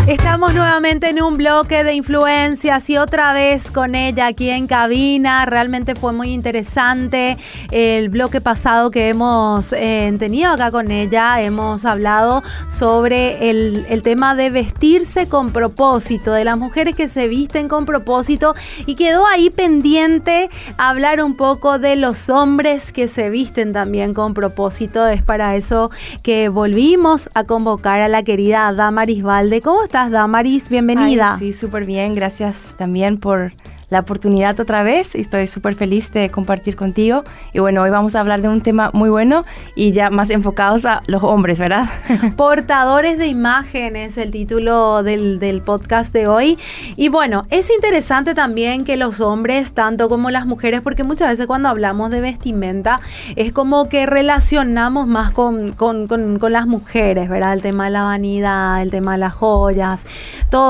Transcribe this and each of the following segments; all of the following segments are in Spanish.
Estamos nuevamente en un bloque de influencias y otra vez con ella aquí en cabina. Realmente fue muy interesante el bloque pasado que hemos tenido acá con ella. Hemos hablado sobre el tema de vestirse con propósito, de las mujeres que se visten con propósito, y quedó ahí pendiente hablar un poco de los hombres que se visten también con propósito. Es para eso que volvimos a convocar a la querida Damaris Valde. ¿Cómo estás, Damaris? Bienvenida. Ay, sí, súper bien. Gracias también por la oportunidad otra vez. Estoy súper feliz de compartir contigo. Y bueno, hoy vamos a hablar de un tema muy bueno y ya más enfocados a los hombres, ¿verdad? Portadores de imágenes, el título del podcast de hoy. Y bueno, es interesante también que los hombres, tanto como las mujeres, porque muchas veces cuando hablamos de vestimenta, es como que relacionamos más con las mujeres, ¿verdad? El tema de la vanidad, el tema de las joyas, todo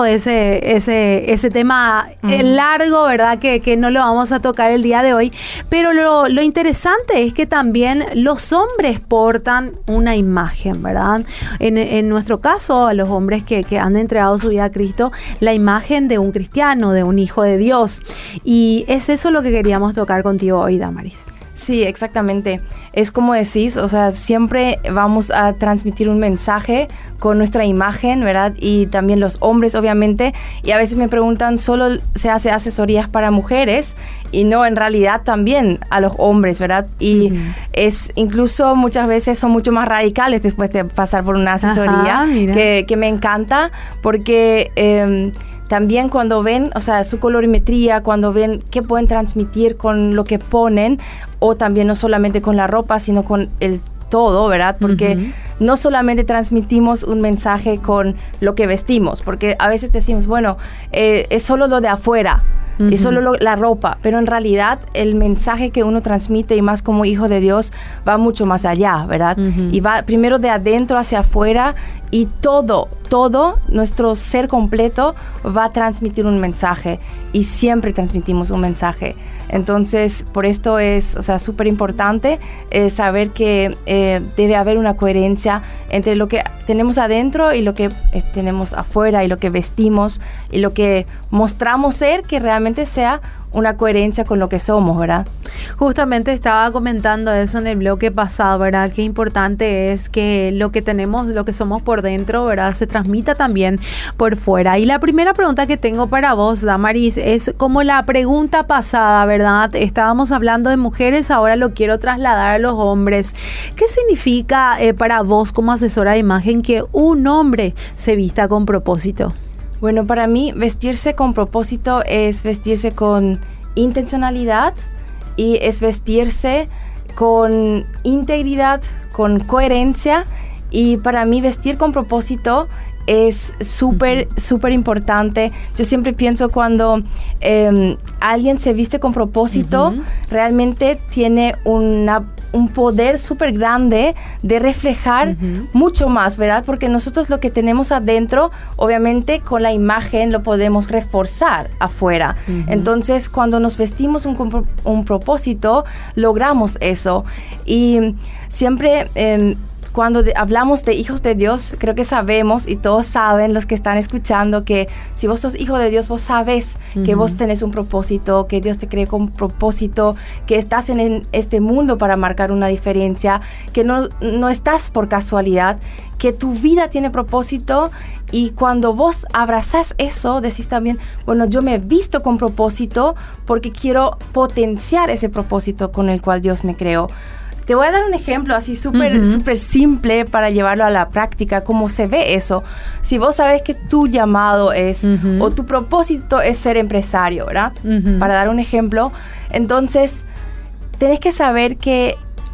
ese tema largo, ¿verdad? Que no lo vamos a tocar el día de hoy, pero lo interesante es que también los hombres portan una imagen, ¿verdad? En nuestro caso, a los hombres que han entregado su vida a Cristo, la imagen de un cristiano, de un hijo de Dios, y es eso lo que queríamos tocar contigo hoy, Damaris. Sí, exactamente. Es como decís, o sea, siempre vamos a transmitir un mensaje con nuestra imagen, ¿verdad? Y también los hombres, obviamente. Y a veces me preguntan, ¿solo se hace asesorías para mujeres? Y no, en realidad también a los hombres, ¿verdad? Y es incluso muchas veces son mucho más radicales después de pasar por una asesoría. Ajá, que me encanta porque también cuando ven, o sea, su colorimetría, cuando ven qué pueden transmitir con lo que ponen, o también no solamente con la ropa, sino con el todo, ¿verdad? Porque no solamente transmitimos un mensaje con lo que vestimos, porque a veces decimos, bueno, es solo lo de afuera, es solo la ropa, pero en realidad el mensaje que uno transmite, y más como hijo de Dios, va mucho más allá, ¿verdad? Y va primero de adentro hacia afuera, y todo nuestro ser completo va a transmitir un mensaje, y siempre transmitimos un mensaje. Entonces, por esto es, o sea, súper importante saber que debe haber una coherencia entre lo que tenemos adentro y lo que tenemos afuera, y lo que vestimos y lo que mostramos ser, que realmente sea una coherencia con lo que somos, ¿verdad? Justamente estaba comentando eso en el bloque pasado, ¿verdad? Qué importante es que lo que tenemos, lo que somos por dentro, ¿verdad? Se transmita también por fuera. Y la primera pregunta que tengo para vos, Damaris, es como la pregunta pasada, ¿verdad? Estábamos hablando de mujeres, ahora lo quiero trasladar a los hombres. ¿Qué significa para vos como asesora de imagen que un hombre se vista con propósito? Bueno, para mí vestirse con propósito es vestirse con intencionalidad, y es vestirse con integridad, con coherencia. Y para mí vestir con propósito es súper importante. Yo siempre pienso cuando alguien se viste con propósito, realmente tiene un poder súper grande de reflejar mucho más, ¿verdad? Porque nosotros lo que tenemos adentro, obviamente con la imagen lo podemos reforzar afuera. Entonces, cuando nos vestimos con un propósito, logramos eso. Y siempre cuando hablamos de hijos de Dios, creo que sabemos, y todos saben, los que están escuchando, que si vos sos hijo de Dios, vos sabés que vos tenés un propósito, que Dios te creó con propósito, que estás en este mundo para marcar una diferencia, que no estás por casualidad, que tu vida tiene propósito. Y cuando vos abrazás eso, decís también, bueno, yo me he visto con propósito porque quiero potenciar ese propósito con el cual Dios me creó. Te voy a dar un ejemplo así súper simple para llevarlo a la práctica, cómo se ve eso. Si vos sabés que tu llamado es, o tu propósito es ser empresario, ¿verdad? Para dar un ejemplo, entonces tenés que saber que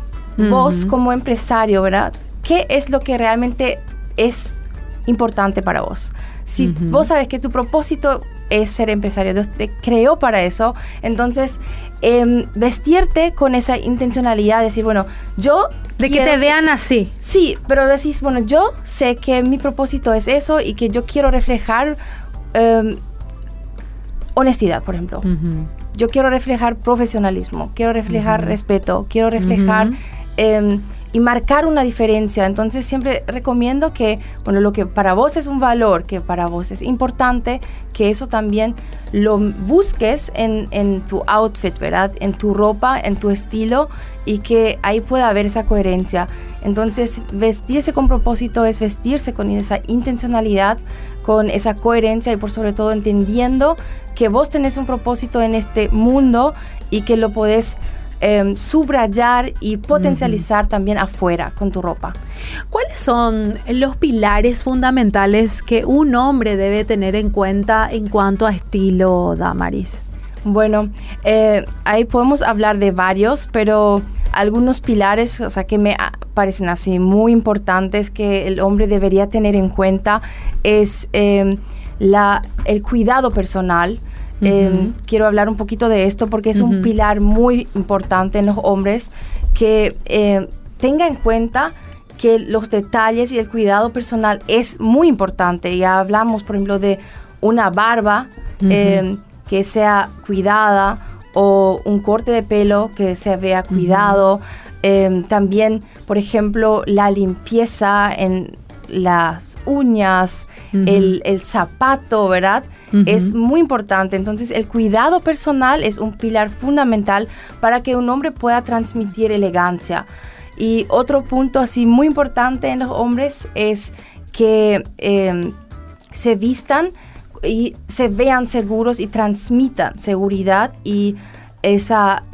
vos como empresario, ¿verdad? ¿Qué es lo que realmente es importante para vos? Si vos sabés que tu propósito es ser empresario, Dios te creó para eso, entonces vestirte con esa intencionalidad, decir, bueno, yo de que te vean así. Sí, pero decís, bueno, yo sé que mi propósito es eso, y que yo quiero reflejar honestidad, por ejemplo. Yo quiero reflejar profesionalismo, quiero reflejar respeto, quiero reflejar y marcar una diferencia. Entonces siempre recomiendo que, bueno, lo que para vos es un valor, que para vos es importante, que eso también lo busques en tu outfit, ¿verdad? En tu ropa, en tu estilo, y que ahí pueda haber esa coherencia. Entonces, vestirse con propósito es vestirse con esa intencionalidad, con esa coherencia y por sobre todo entendiendo que vos tenés un propósito en este mundo y que lo podés subrayar y potencializar también afuera con tu ropa. ¿Cuáles son los pilares fundamentales que un hombre debe tener en cuenta en cuanto a estilo, Damaris? Bueno, ahí podemos hablar de varios, pero algunos pilares, o sea, que me parecen así muy importantes que el hombre debería tener en cuenta es el cuidado personal. Quiero hablar un poquito de esto porque es un pilar muy importante en los hombres, que tenga en cuenta que los detalles y el cuidado personal es muy importante. Ya hablamos, por ejemplo, de una barba que sea cuidada, o un corte de pelo que se vea cuidado. También, por ejemplo, la limpieza en las uñas, el zapato, ¿verdad? Es muy importante. Entonces, el cuidado personal es un pilar fundamental para que un hombre pueda transmitir elegancia. Y otro punto así muy importante en los hombres es que se vistan y se vean seguros y transmitan seguridad y esa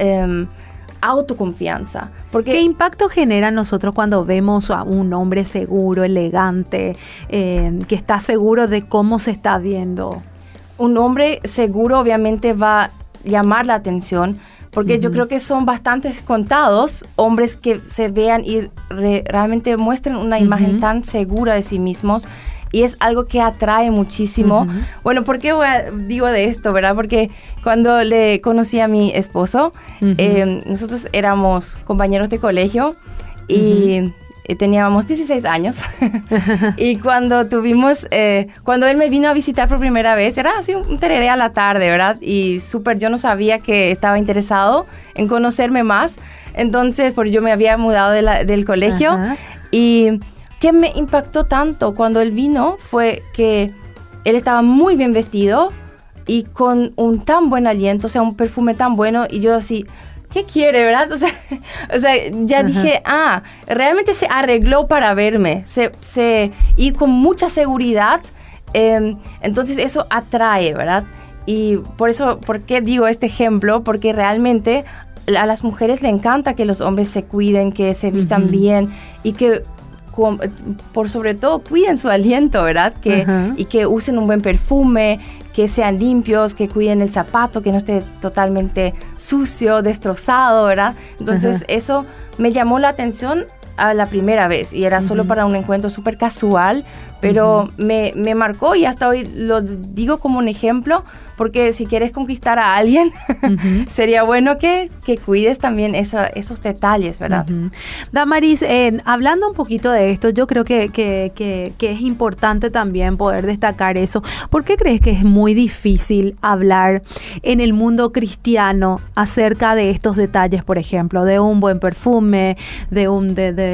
autoconfianza. Porque ¿qué impacto genera nosotros cuando vemos a un hombre seguro, elegante, que está seguro de cómo se está viendo? Un hombre seguro obviamente va a llamar la atención, porque yo creo que son bastantes contados hombres que se vean y realmente muestren una imagen tan segura de sí mismos. Y es algo que atrae muchísimo. Bueno, ¿por qué digo de esto, verdad? Porque cuando le conocí a mi esposo, nosotros éramos compañeros de colegio y teníamos 16 años. Y cuando cuando él me vino a visitar por primera vez, era así un tereré a la tarde, ¿verdad? Y yo no sabía que estaba interesado en conocerme más. Entonces, porque yo me había mudado del colegio. Y ¿qué me impactó tanto cuando él vino? Fue que él estaba muy bien vestido y con un tan buen aliento, o sea, un perfume tan bueno, y yo así, ¿qué quiere, verdad? O sea, ya dije, realmente se arregló para verme, y con mucha seguridad, entonces eso atrae, ¿verdad? Y ¿por qué digo este ejemplo? Porque realmente a las mujeres le encanta que los hombres se cuiden, que se vistan bien y que por sobre todo cuiden su aliento, ¿verdad? Y que usen un buen perfume, que sean limpios, que cuiden el zapato, que no esté totalmente sucio, destrozado, ¿verdad? Entonces eso me llamó la atención a la primera vez y era solo para un encuentro súper casual, pero me marcó y hasta hoy lo digo como un ejemplo, porque si quieres conquistar a alguien, sería bueno que cuides también esos detalles, ¿verdad? Damaris, hablando un poquito de esto, yo creo que es importante también poder destacar eso. ¿Por qué crees que es muy difícil hablar en el mundo cristiano acerca de estos detalles, por ejemplo, de un buen perfume, de un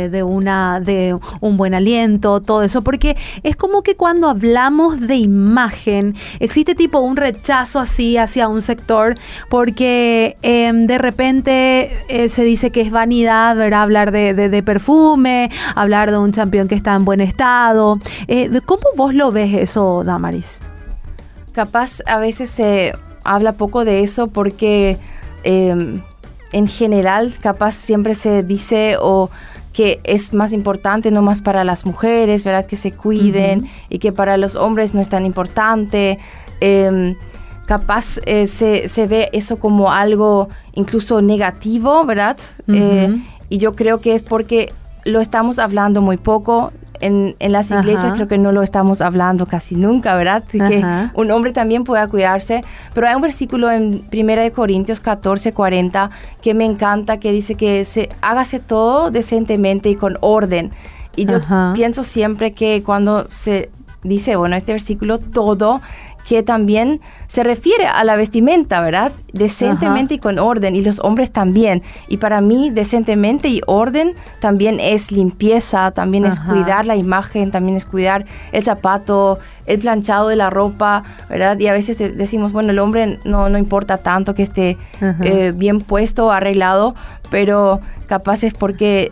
buen aliento, todo eso? Porque es como que cuando hablamos de imagen, existe tipo un rechazo así hacia un sector, porque de repente se dice que es vanidad, ¿verdad? Hablar de perfume, hablar de un campeón que está en buen estado. ¿Cómo vos lo ves eso, Damaris? Capaz a veces se habla poco de eso porque en general capaz siempre se dice que es más importante no más para las mujeres, ¿verdad? Que se cuiden y que para los hombres no es tan importante. Capaz se ve eso como algo incluso negativo, ¿verdad? Y yo creo que es porque lo estamos hablando muy poco. En las iglesias creo que no lo estamos hablando casi nunca, ¿verdad? Que un hombre también pueda cuidarse. Pero hay un versículo en 1 Corintios 14:40 que me encanta, que dice que hágase todo decentemente y con orden. Y yo pienso siempre que cuando se dice, bueno, este versículo, todo, que también se refiere a la vestimenta, ¿verdad? Decentemente y con orden, y los hombres también. Y para mí, decentemente y orden también es limpieza, también es cuidar la imagen, también es cuidar el zapato, el planchado de la ropa, ¿verdad? Y a veces decimos, bueno, el hombre no importa tanto que esté bien puesto, arreglado, pero capaz es porque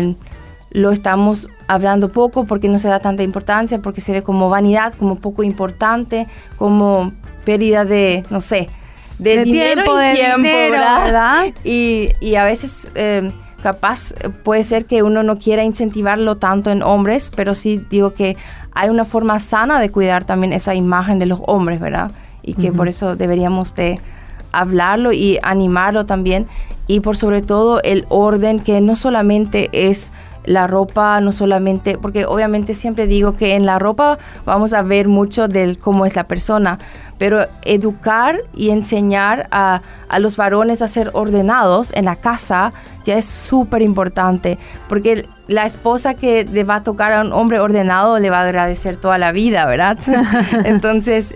lo estamos hablando poco, porque no se da tanta importancia, porque se ve como vanidad, como poco importante, como pérdida de, no sé, de dinero y tiempo, ¿verdad? Y a veces capaz puede ser que uno no quiera incentivarlo tanto en hombres, pero sí digo que hay una forma sana de cuidar también esa imagen de los hombres, ¿verdad? Y que por eso deberíamos de hablarlo y animarlo también. Y por sobre todo el orden, que no solamente es la ropa, no solamente, porque obviamente siempre digo que en la ropa vamos a ver mucho de cómo es la persona, pero educar y enseñar a los varones a ser ordenados en la casa ya es súper importante, porque la esposa que le va a tocar a un hombre ordenado le va a agradecer toda la vida, ¿verdad? Entonces,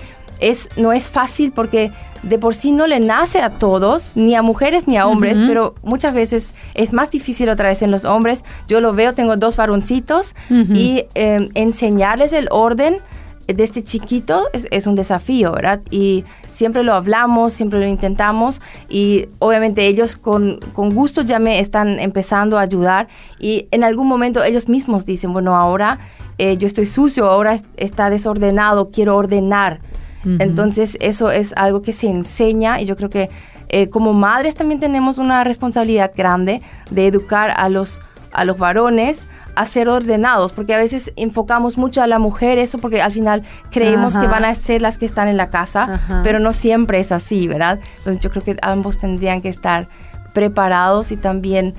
no es fácil porque de por sí no le nace a todos, ni a mujeres ni a hombres, pero muchas veces es más difícil otra vez en los hombres. Yo lo veo, tengo 2 varoncitos y enseñarles el orden desde chiquito es un desafío, ¿verdad? Y siempre lo hablamos, siempre lo intentamos y obviamente ellos con gusto ya me están empezando a ayudar y en algún momento ellos mismos dicen, bueno, ahora yo estoy sucio, ahora está desordenado, quiero ordenar. Entonces eso es algo que se enseña y yo creo que como madres también tenemos una responsabilidad grande de educar a los varones a ser ordenados, porque a veces enfocamos mucho a la mujer eso porque al final creemos que van a ser las que están en la casa, pero no siempre es así, ¿verdad? Entonces yo creo que ambos tendrían que estar preparados y también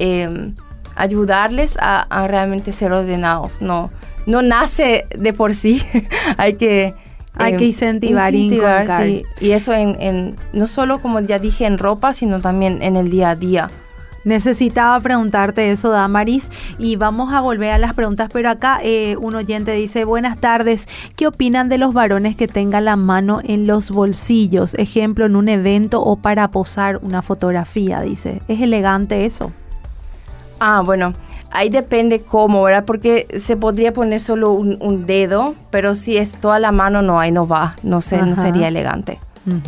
ayudarles a realmente ser ordenados. No nace de por sí, hay que incentivar y inculcar. Sí. Y eso no solo, como ya dije, en ropa, sino también en el día a día. Necesitaba preguntarte eso, Damaris, y vamos a volver a las preguntas, pero acá un oyente dice, buenas tardes, ¿qué opinan de los varones que tengan la mano en los bolsillos? Ejemplo, en un evento o para posar una fotografía, dice. ¿Es elegante eso? Bueno, ahí depende cómo, ¿verdad? Porque se podría poner solo un dedo, pero si es toda la mano, no va, no sería elegante.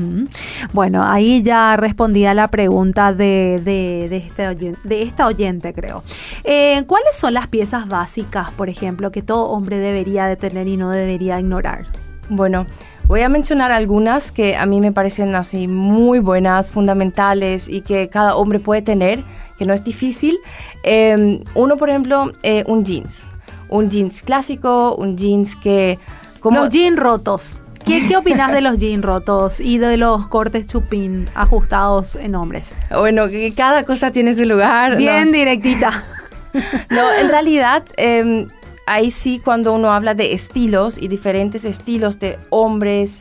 Bueno, ahí ya respondí a la pregunta de esta oyente, creo. ¿Cuáles son las piezas básicas, por ejemplo, que todo hombre debería de tener y no debería ignorar? Bueno, voy a mencionar algunas que a mí me parecen así muy buenas, fundamentales y que cada hombre puede tener, que no es difícil. Uno, por ejemplo, un jeans clásico, un jeans que... Los jeans rotos. ¿Qué opinas de los jeans rotos y de los cortes chupín ajustados en hombres? Bueno, que cada cosa tiene su lugar. Bien directita. No, en realidad, ahí sí, cuando uno habla de estilos y diferentes estilos de hombres,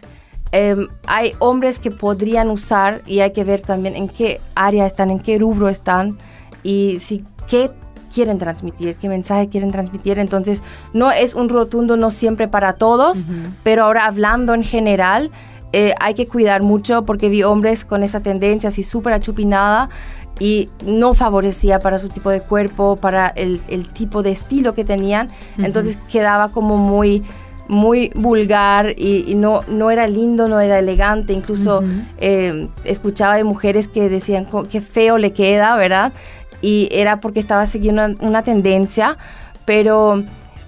hay hombres que podrían usar y hay que ver también en qué área están, en qué rubro están y qué quieren transmitir, qué mensaje quieren transmitir. Entonces, no es un rotundo, no siempre para todos, pero ahora hablando en general, hay que cuidar mucho porque vi hombres con esa tendencia así súper achupinada y no favorecía para su tipo de cuerpo, para el tipo de estilo que tenían. Entonces, quedaba como muy vulgar y no era lindo, no era elegante. Incluso escuchaba de mujeres que decían qué feo le queda, ¿verdad? Y era porque estaba siguiendo una tendencia, pero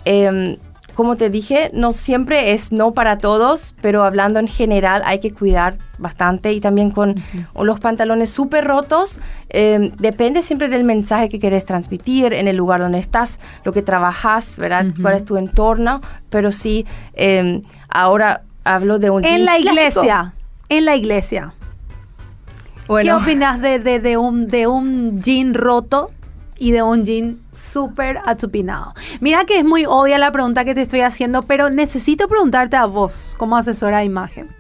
como te dije, no siempre es no para todos, pero hablando en general hay que cuidar bastante y también con los pantalones súper rotos, depende siempre del mensaje que quieres transmitir, en el lugar donde estás, lo que trabajas, ¿verdad? ¿Cuál es tu entorno? Pero sí, ahora hablo de un En la iglesia. Bueno. ¿Qué opinas de un jean roto y de un jean súper achupinado? Mira que es muy obvia la pregunta que te estoy haciendo, pero necesito preguntarte a vos, como asesora de imagen.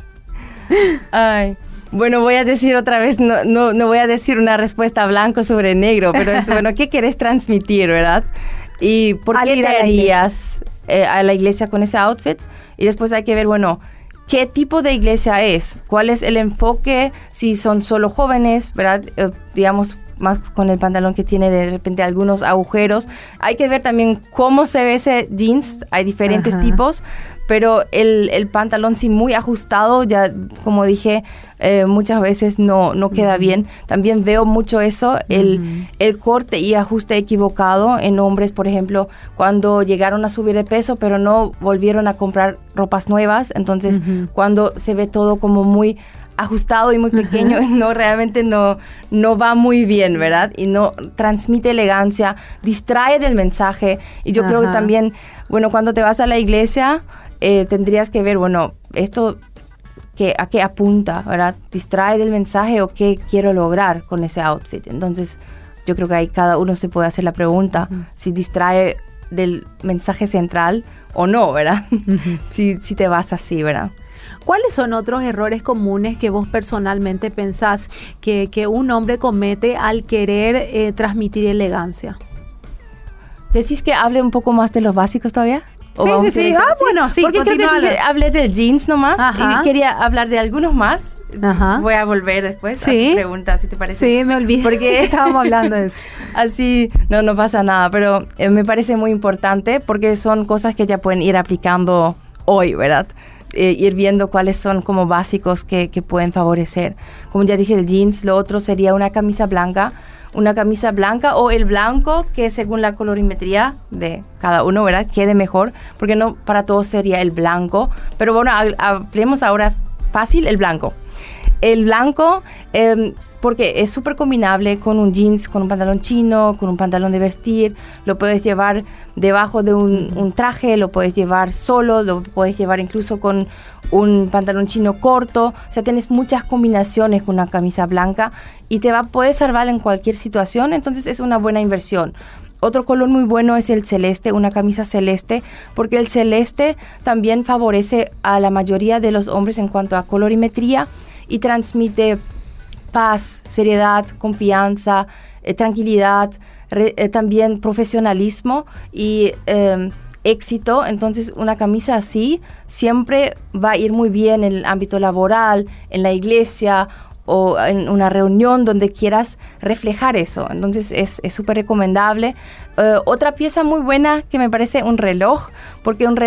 Bueno, voy a decir otra vez, no voy a decir una respuesta blanco sobre negro, pero es, bueno, ¿qué querés transmitir, verdad? ¿Y por qué te irías a la iglesia con ese outfit? Y después hay que ver, bueno, qué tipo de iglesia es, cuál es el enfoque, si son solo jóvenes, ¿verdad? Digamos, más con el pantalón que tiene de repente algunos agujeros. Hay que ver también cómo se ve ese jeans, hay diferentes tipos, pero el pantalón sí muy ajustado, ya como dije, muchas veces no queda bien. También veo mucho eso, el corte y ajuste equivocado en hombres, por ejemplo, cuando llegaron a subir de peso, pero no volvieron a comprar ropas nuevas. Entonces, cuando se ve todo como muy ajustado y muy pequeño, realmente no va muy bien, ¿verdad? Y no transmite elegancia, distrae del mensaje. Y yo creo que también, bueno, cuando te vas a la iglesia, tendrías que ver, bueno, esto a qué apunta, ¿verdad? ¿Distrae del mensaje o qué quiero lograr con ese outfit? Entonces, yo creo que ahí cada uno se puede hacer la pregunta, si distrae del mensaje central o no, ¿verdad? si te vas así, ¿verdad? ¿Cuáles son otros errores comunes que vos personalmente pensás que un hombre comete al querer transmitir elegancia? ¿Decís que hable un poco más de los básicos todavía? Sí. Bueno, sí. Porque creo que hablé del jeans nomás y quería hablar de algunos más. Voy a volver después a tu pregunta, si te parece. Sí, me olvidé porque estábamos hablando de eso. Así, no pasa nada, pero me parece muy importante porque son cosas que ya pueden ir aplicando hoy, ¿verdad? Ir viendo cuáles son como básicos que pueden favorecer. Como ya dije, el jeans, lo otro sería una camisa blanca o el blanco, que según la colorimetría de cada uno, ¿verdad?, quede mejor, porque no para todos sería el blanco. Pero bueno, hablemos ahora fácil, el blanco. El blanco, porque es súper combinable con un jeans, con un pantalón chino, con un pantalón de vestir. Lo puedes llevar debajo de un traje, lo puedes llevar solo, lo puedes llevar incluso con un pantalón chino corto. O sea, tienes muchas combinaciones con una camisa blanca y te va a poder salvar en cualquier situación. Entonces es una buena inversión. Otro color muy bueno es el celeste, una camisa celeste, porque el celeste también favorece a la mayoría de los hombres en cuanto a colorimetría y transmite paz, seriedad, confianza, tranquilidad, también profesionalismo y éxito. Entonces, una camisa así siempre va a ir muy bien en el ámbito laboral, en la iglesia o en una reunión donde quieras reflejar eso. Entonces, es súper recomendable. Otra pieza muy buena que me parece un reloj, porque un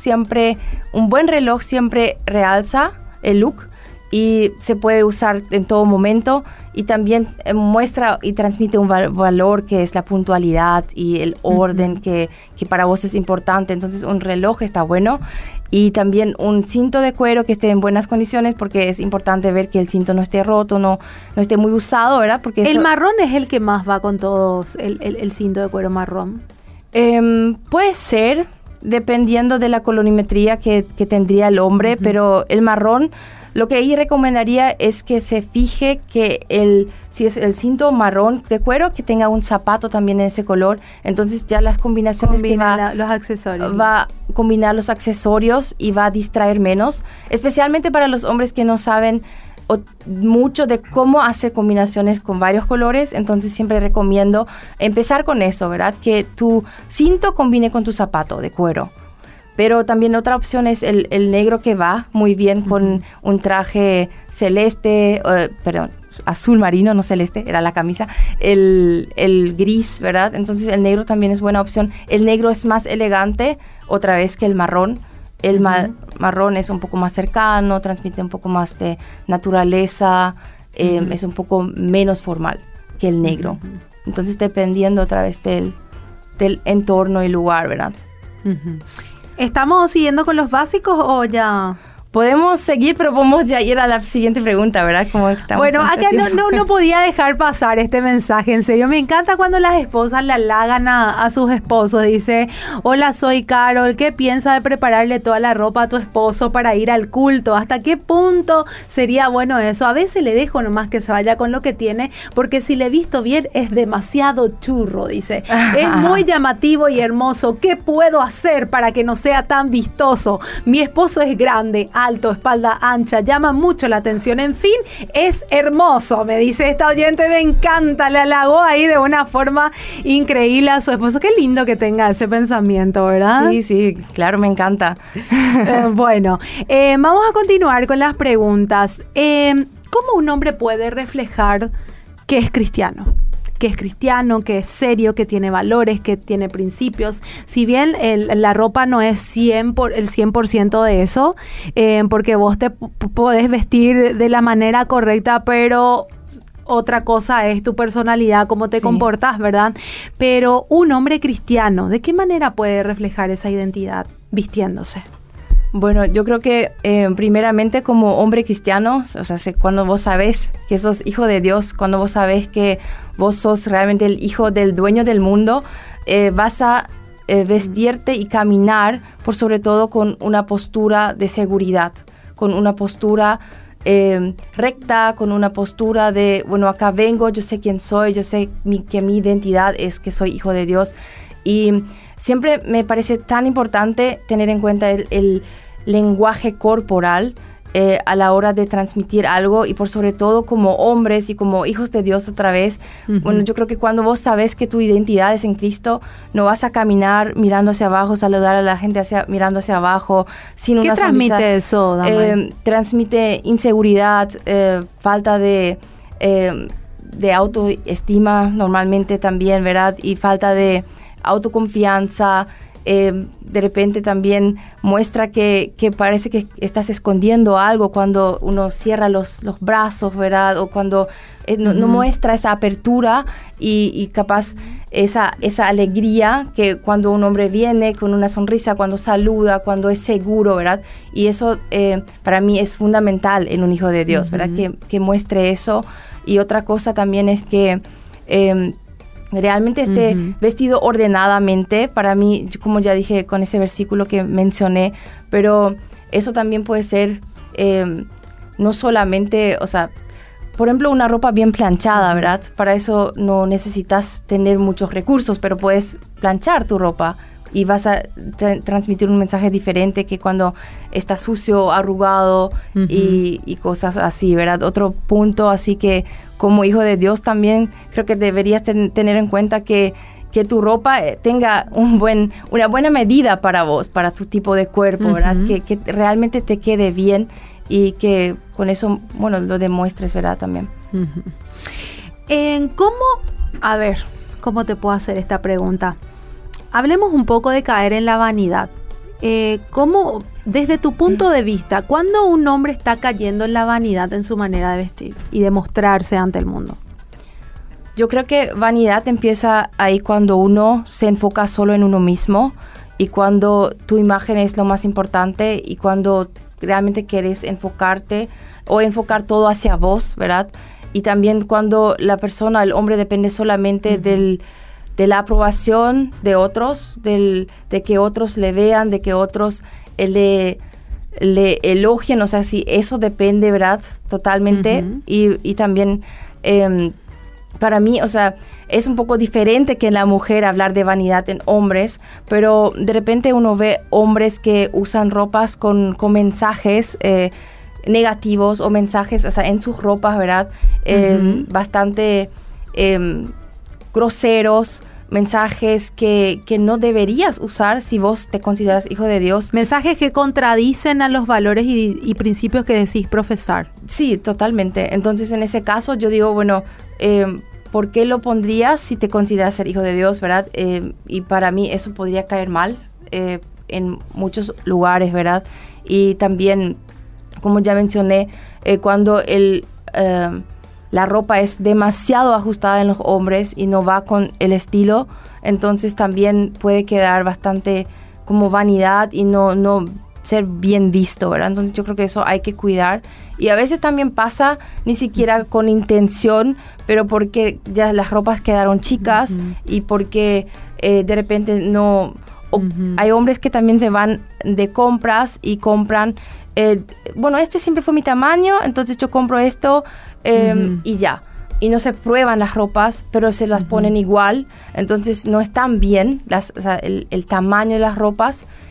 buen reloj siempre realza el look y se puede usar en todo momento y también muestra y transmite un valor que es la puntualidad y el orden que para vos es importante. Entonces un reloj está bueno y también un cinto de cuero que esté en buenas condiciones, porque es importante ver que el cinto no esté roto, no esté muy usado, ¿verdad? Porque el marrón es el que más va con todos, el cinto de cuero marrón. Puede ser, dependiendo de la colorimetría que tendría el hombre, pero el marrón, lo que ahí recomendaría es que se fije que si es el cinto marrón de cuero, que tenga un zapato también en ese color. Entonces ya las combinaciones los accesorios. Va a combinar los accesorios y va a distraer menos, especialmente para los hombres que no saben mucho de cómo hacer combinaciones con varios colores. Entonces siempre recomiendo empezar con eso, ¿verdad? Que tu cinto combine con tu zapato de cuero. Pero también otra opción es el negro, que va muy bien con un traje celeste, azul marino, no celeste, era la camisa, el gris, ¿verdad? Entonces el negro también es buena opción. El negro es más elegante, otra vez, que el marrón. El marrón es un poco más cercano, transmite un poco más de naturaleza, es un poco menos formal que el negro. Entonces, dependiendo otra vez del entorno y lugar, ¿verdad? ¿Estamos siguiendo con los básicos o ya...? Podemos seguir, pero podemos ya ir a la siguiente pregunta, ¿verdad? Bueno, acá no podía dejar pasar este mensaje, en serio. Me encanta cuando las esposas le halagan a sus esposos. Dice: hola, soy Carol. ¿Qué piensa de prepararle toda la ropa a tu esposo para ir al culto? ¿Hasta qué punto sería bueno eso? A veces le dejo nomás que se vaya con lo que tiene, porque si le he visto bien es demasiado churro, dice. Es muy llamativo y hermoso. ¿Qué puedo hacer para que no sea tan vistoso? Mi esposo es grande, alto, espalda ancha, llama mucho la atención. En fin, es hermoso, me dice esta oyente, me encanta, le halagó ahí de una forma increíble a su esposo. Qué lindo que tenga ese pensamiento, ¿verdad? Sí, claro, me encanta. Bueno, vamos a continuar con las preguntas. ¿Cómo un hombre puede reflejar que es cristiano? Que es cristiano, que es serio, que tiene valores, que tiene principios. Si bien la ropa no es el 100% de eso, porque vos te podés vestir de la manera correcta, pero otra cosa es tu personalidad, cómo te comportas, ¿verdad? Pero un hombre cristiano, ¿de qué manera puede reflejar esa identidad vistiéndose? Bueno, yo creo que primeramente como hombre cristiano, o sea, cuando vos sabés que sos hijo de Dios, cuando vos sabés que vos sos realmente el hijo del dueño del mundo, vas a vestirte y caminar, por sobre todo con una postura de seguridad, con una postura recta, con una postura de, bueno, acá vengo, yo sé quién soy, yo sé que mi identidad es que soy hijo de Dios. Y siempre me parece tan importante tener en cuenta el lenguaje corporal a la hora de transmitir algo, y por sobre todo como hombres y como hijos de Dios otra vez. Bueno, yo creo que cuando vos sabes que tu identidad es en Cristo, no vas a caminar mirando hacia abajo, saludar a la gente mirando hacia abajo, sin una sonrisa. ¿Qué transmite eso, Damael? Transmite inseguridad, falta de autoestima normalmente también, ¿verdad? Y falta de autoconfianza. De repente también muestra que parece que estás escondiendo algo cuando uno cierra los brazos, ¿verdad? O cuando no muestra esa apertura y capaz esa alegría que cuando un hombre viene con una sonrisa, cuando saluda, cuando es seguro, ¿verdad? Y eso para mí es fundamental en un hijo de Dios, ¿verdad? Que muestre eso. Y otra cosa también es que realmente esté vestido ordenadamente. Para mí, como ya dije con ese versículo que mencioné, pero eso también puede ser no solamente, o sea, por ejemplo, una ropa bien planchada, ¿verdad? Para eso no necesitas tener muchos recursos, pero puedes planchar tu ropa y vas a transmitir un mensaje diferente que cuando está sucio, arrugado y cosas así, ¿verdad? Otro punto, así que como hijo de Dios también creo que deberías tener en cuenta que tu ropa tenga una buena medida para vos, para tu tipo de cuerpo, ¿verdad? Que realmente te quede bien y que con eso, bueno, lo demuestres, ¿verdad? También. ¿Cómo te puedo hacer esta pregunta? Hablemos un poco de caer en la vanidad. ¿Cómo, desde tu punto de vista, cuándo un hombre está cayendo en la vanidad en su manera de vestir y de mostrarse ante el mundo? Yo creo que vanidad empieza ahí cuando uno se enfoca solo en uno mismo y cuando tu imagen es lo más importante y cuando realmente quieres enfocarte o enfocar todo hacia vos, ¿verdad? Y también cuando la persona, el hombre, depende solamente de la aprobación de otros, de que otros le vean, de que otros le elogien, o sea, si eso depende, ¿verdad? Totalmente. Y también para mí, o sea, es un poco diferente que en la mujer hablar de vanidad en hombres, pero de repente uno ve hombres que usan ropas con mensajes negativos o mensajes, o sea, en sus ropas, ¿verdad? Bastante groseros, mensajes que no deberías usar si vos te consideras hijo de Dios. Mensajes que contradicen a los valores y principios que decís profesar. Sí, totalmente. Entonces, en ese caso, yo digo, bueno, ¿por qué lo pondrías si te consideras ser hijo de Dios, verdad? Y para mí eso podría caer mal en muchos lugares, ¿verdad? Y también, como ya mencioné, cuando la ropa es demasiado ajustada en los hombres y no va con el estilo, entonces también puede quedar bastante como vanidad y no ser bien visto, ¿verdad? Entonces yo creo que eso hay que cuidar. Y a veces también pasa ni siquiera con intención, pero porque ya las ropas quedaron chicas y porque de repente no... Hay hombres que también se van de compras y compran, bueno, este siempre fue mi tamaño, entonces yo compro esto y ya. Y no se prueban las ropas, pero se las ponen igual, entonces no están bien o sea, el tamaño de las ropas.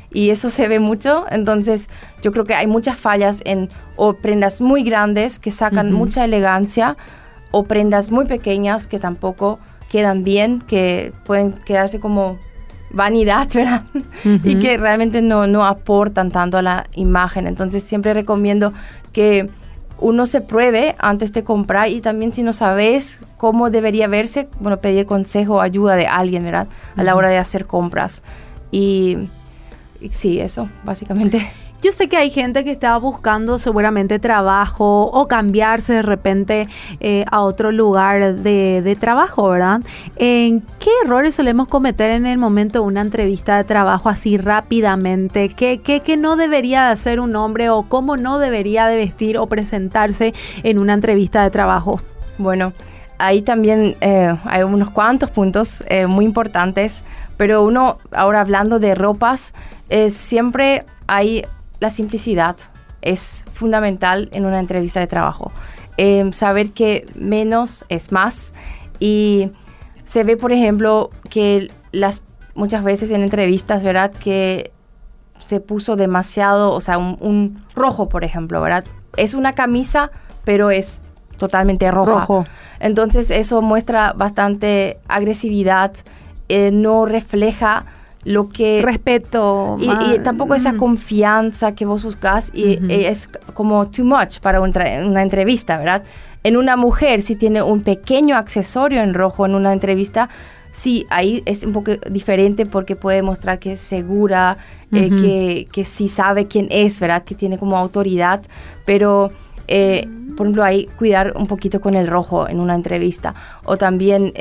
y eso se ve mucho. Entonces yo creo que hay muchas fallas en o prendas muy grandes que sacan mucha elegancia, o prendas muy pequeñas que tampoco quedan bien, que pueden quedarse como vanidad, ¿verdad? Y que realmente no aportan tanto a la imagen. Entonces siempre recomiendo que uno se pruebe antes de comprar, y también si no sabes cómo debería verse, bueno, pedir consejo o ayuda de alguien, ¿verdad? A la hora de hacer compras. Y sí, eso, básicamente. Yo sé que hay gente que está buscando seguramente trabajo o cambiarse de repente a otro lugar de trabajo, ¿verdad? ¿En qué errores solemos cometer en el momento de una entrevista de trabajo así rápidamente? ¿Qué no debería de hacer un hombre, o cómo no debería de vestir o presentarse en una entrevista de trabajo? Bueno, ahí también hay unos cuantos puntos muy importantes, pero uno, ahora hablando de ropas, siempre hay... La simplicidad es fundamental en una entrevista de trabajo. Saber que menos es más. Y se ve, por ejemplo, que muchas veces en entrevistas, ¿verdad?, que se puso demasiado, o sea, un rojo, por ejemplo, ¿verdad? Es una camisa, pero es totalmente roja. Entonces eso muestra bastante agresividad, no refleja lo que... Respeto. Y tampoco esa confianza que vos buscás, y es como too much para una entrevista, ¿verdad? En una mujer, si tiene un pequeño accesorio en rojo en una entrevista, sí, ahí es un poco diferente, porque puede mostrar que es segura, que sí sabe quién es, ¿verdad? Que tiene como autoridad, pero... por ejemplo, ahí cuidar un poquito con el rojo en una entrevista. O también...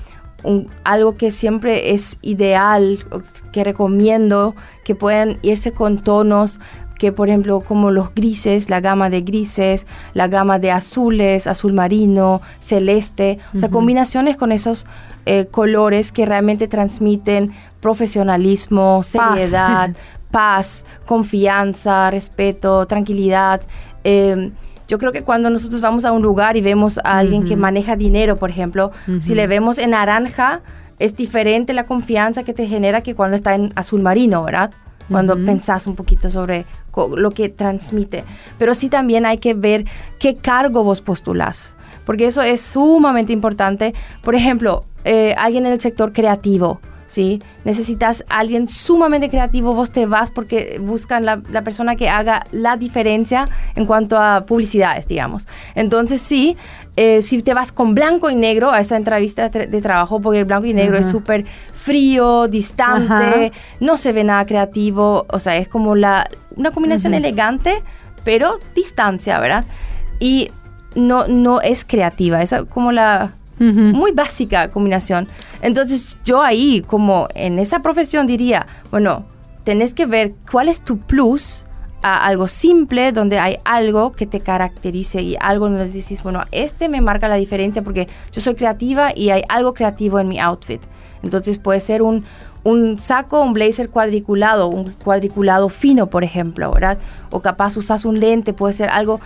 algo que siempre es ideal, que recomiendo, que puedan irse con tonos que, por ejemplo, como los grises, la gama de grises, la gama de azules, azul marino, celeste, o sea, combinaciones con esos colores que realmente transmiten profesionalismo, seriedad, paz, confianza, respeto, tranquilidad. Yo creo que cuando nosotros vamos a un lugar y vemos a alguien que maneja dinero, por ejemplo, si le vemos en naranja, es diferente la confianza que te genera que cuando está en azul marino, ¿verdad? Cuando pensás un poquito sobre lo que transmite. Pero sí también hay que ver qué cargo vos postulás, porque eso es sumamente importante. Por ejemplo, alguien en el sector creativo, ¿sí? Necesitas a alguien sumamente creativo, vos te vas porque buscan la persona que haga la diferencia en cuanto a publicidades, digamos. Entonces sí, si te vas con blanco y negro a esa entrevista de trabajo, porque el blanco y negro es súper frío, distante, no se ve nada creativo, o sea, es como una combinación elegante, pero distancia, ¿verdad? Y no es creativa, es como la... muy básica combinación. Entonces yo ahí, como en esa profesión, diría, bueno, tenés que ver cuál es tu plus a algo simple, donde hay algo que te caracterice y algo donde dices, bueno, me marca la diferencia porque yo soy creativa y hay algo creativo en mi outfit. Entonces puede ser un saco, un blazer cuadriculado, un cuadriculado fino, por ejemplo, ¿verdad? O capaz usas un lente, puede ser algo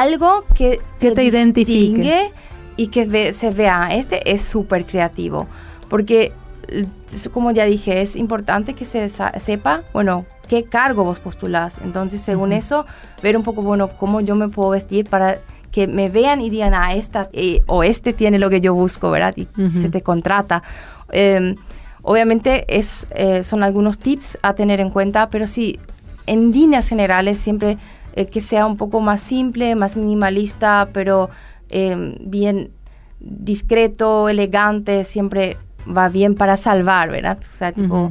que te identifique y que se vea, este es súper creativo. Porque, como ya dije, es importante que se sepa, bueno, qué cargo vos postulás. Entonces, según eso, ver un poco, bueno, cómo yo me puedo vestir para que me vean y digan, esta o este tiene lo que yo busco, ¿verdad? Y se te contrata. Obviamente, son algunos tips a tener en cuenta, pero sí, en líneas generales, siempre que sea un poco más simple, más minimalista, pero... bien discreto, elegante, siempre va bien para salvar, ¿verdad? O sea, tipo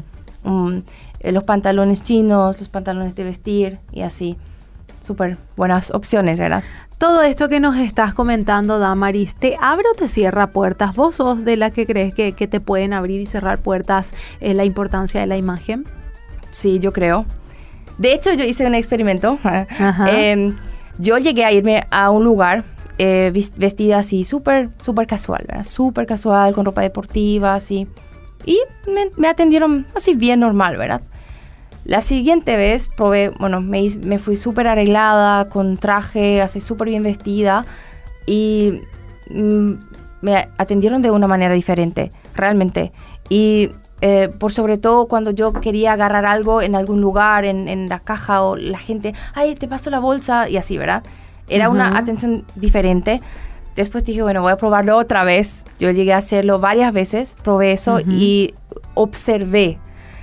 los pantalones chinos, los pantalones de vestir y así. Súper buenas opciones, ¿verdad? Todo esto que nos estás comentando, Damaris, ¿te abre o te cierra puertas? ¿Vos sos de la que crees que te pueden abrir y cerrar puertas la importancia de la imagen? Sí, yo creo. De hecho, yo hice un experimento. Yo llegué a irme a un lugar vestida así súper casual, ¿verdad? Súper casual, con ropa deportiva, así. Y me atendieron así bien normal, ¿verdad? La siguiente vez probé, bueno, me fui súper arreglada, con traje, así súper bien vestida. Y me atendieron de una manera diferente, realmente. Y por sobre todo cuando yo quería agarrar algo en algún lugar, en la caja, o la gente, ay, te paso la bolsa, y así, ¿verdad? Era una atención diferente. Después dije, bueno, voy a probarlo otra vez. Yo llegué a hacerlo varias veces, probé eso y observé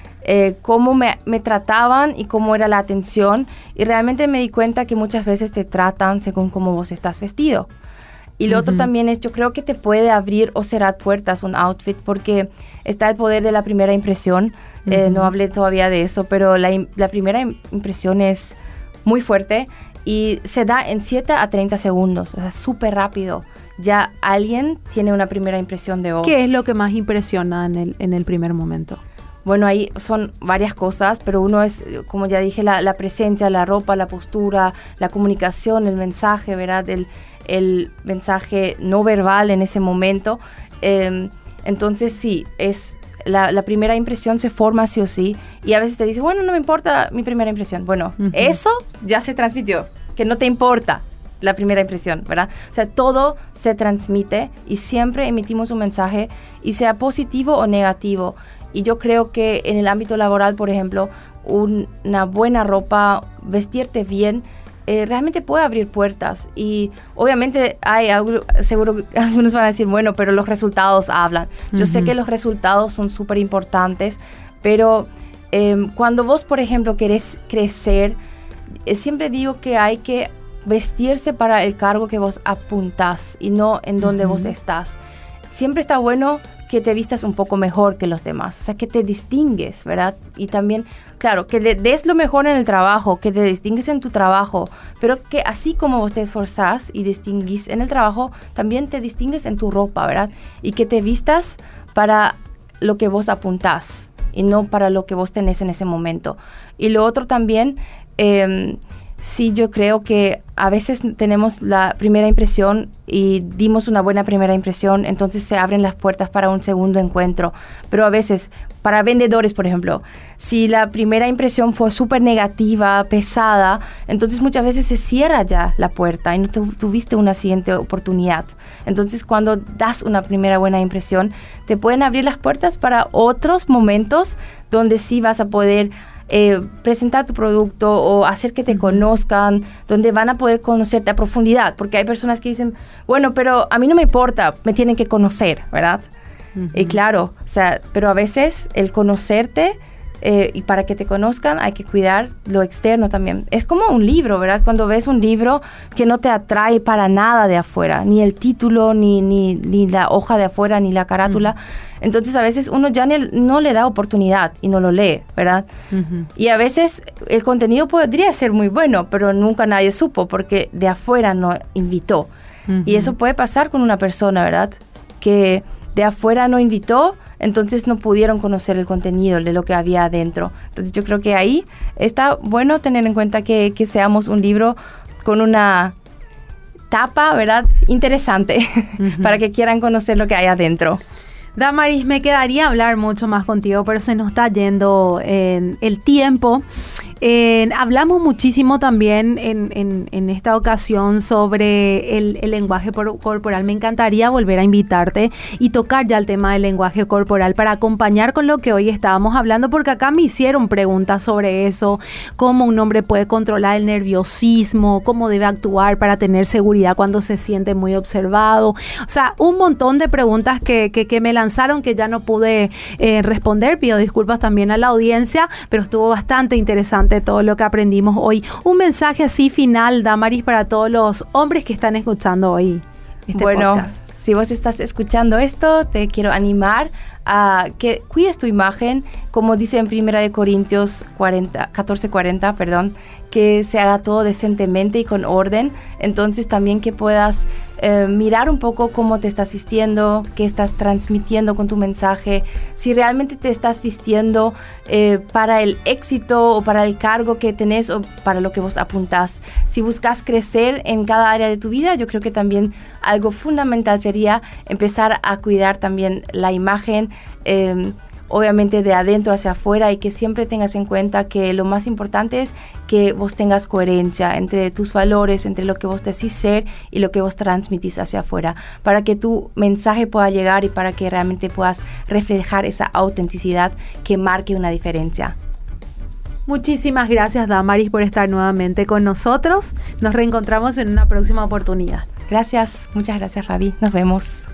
cómo me trataban y cómo era la atención. Y realmente me di cuenta que muchas veces te tratan según cómo vos estás vestido. Y lo otro también es, yo creo que te puede abrir o cerrar puertas un outfit, porque está el poder de la primera impresión. No hablé todavía de eso, pero la primera impresión es muy fuerte y se da en 7 a 30 segundos, o sea, súper rápido. Ya alguien tiene una primera impresión de vos. ¿Qué es lo que más impresiona en el primer momento? Bueno, ahí son varias cosas, pero uno es, como ya dije, la presencia, la ropa, la postura, la comunicación, el mensaje, ¿verdad? El mensaje no verbal en ese momento. Entonces, sí, es la primera impresión se forma sí o sí. Y a veces te dice, bueno, no me importa mi primera impresión. Bueno, eso ya se transmitió, que no te importa la primera impresión, ¿verdad? O sea, todo se transmite y siempre emitimos un mensaje, y sea positivo o negativo. Y yo creo que en el ámbito laboral, por ejemplo, una buena ropa, vestirte bien, realmente puede abrir puertas. Y obviamente seguro que algunos van a decir, bueno, pero los resultados hablan. Yo sé que los resultados son súper importantes, pero cuando vos, por ejemplo, querés crecer, siempre digo que hay que vestirse para el cargo que vos apuntás y no en donde vos estás. Siempre está bueno que te vistas un poco mejor que los demás, o sea, que te distingues, ¿verdad? Y también, claro, que des lo mejor en el trabajo, que te distingues en tu trabajo, pero que así como vos te esforzás y distinguís en el trabajo, también te distingues en tu ropa, ¿verdad? Y que te vistas para lo que vos apuntás y no para lo que vos tenés en ese momento. Y lo otro también, sí, yo creo que a veces tenemos la primera impresión y dimos una buena primera impresión, entonces se abren las puertas para un segundo encuentro. Pero a veces, para vendedores, por ejemplo, si la primera impresión fue súper negativa, pesada, entonces muchas veces se cierra ya la puerta y no tuviste una siguiente oportunidad. Entonces, cuando das una primera buena impresión, te pueden abrir las puertas para otros momentos donde sí vas a poder presentar tu producto o hacer que te conozcan, donde van a poder conocerte a profundidad, porque hay personas que dicen, bueno, pero a mí no me importa, me tienen que conocer, ¿verdad? Y claro, o sea, pero a veces el conocerte y para que te conozcan hay que cuidar lo externo también. Es como un libro, ¿verdad? Cuando ves un libro que no te atrae para nada de afuera, ni el título, ni la hoja de afuera, ni la carátula, entonces a veces uno ya no le da oportunidad y no lo lee, ¿verdad? Y a veces el contenido podría ser muy bueno, pero nunca nadie supo porque de afuera no invitó. Y eso puede pasar con una persona, ¿verdad? Que de afuera no invitó, entonces no pudieron conocer el contenido de lo que había adentro. Entonces yo creo que ahí está bueno tener en cuenta que seamos un libro con una tapa, ¿verdad? Interesante, para que quieran conocer lo que hay adentro. Damaris, me quedaría hablar mucho más contigo, pero se nos está yendo el tiempo. Hablamos muchísimo también en esta ocasión sobre el lenguaje corporal. Me encantaría volver a invitarte y tocar ya el tema del lenguaje corporal para acompañar con lo que hoy estábamos hablando, porque acá me hicieron preguntas sobre eso, cómo un hombre puede controlar el nerviosismo, cómo debe actuar para tener seguridad cuando se siente muy observado. O sea, un montón de preguntas que me lanzaron que ya no pude responder. Pido disculpas también a la audiencia, pero estuvo bastante interesante todo lo que aprendimos hoy. Un mensaje así final, Damaris, para todos los hombres que están escuchando hoy este podcast. Si vos estás escuchando esto, te quiero animar a que cuides tu imagen, como dice en 1 Corintios 14:40, que se haga todo decentemente y con orden. Entonces también que puedas mirar un poco cómo te estás vistiendo, qué estás transmitiendo con tu mensaje, si realmente te estás vistiendo para el éxito o para el cargo que tenés o para lo que vos apuntás. Si buscas crecer en cada área de tu vida, yo creo que también algo fundamental sería empezar a cuidar también la imagen, obviamente de adentro hacia afuera, y que siempre tengas en cuenta que lo más importante es que vos tengas coherencia entre tus valores, entre lo que vos decís ser y lo que vos transmitís hacia afuera, para que tu mensaje pueda llegar y para que realmente puedas reflejar esa autenticidad que marque una diferencia. Muchísimas gracias, Damaris, por estar nuevamente con nosotros. Nos reencontramos en una próxima oportunidad. Gracias, muchas gracias, Fabi. Nos vemos.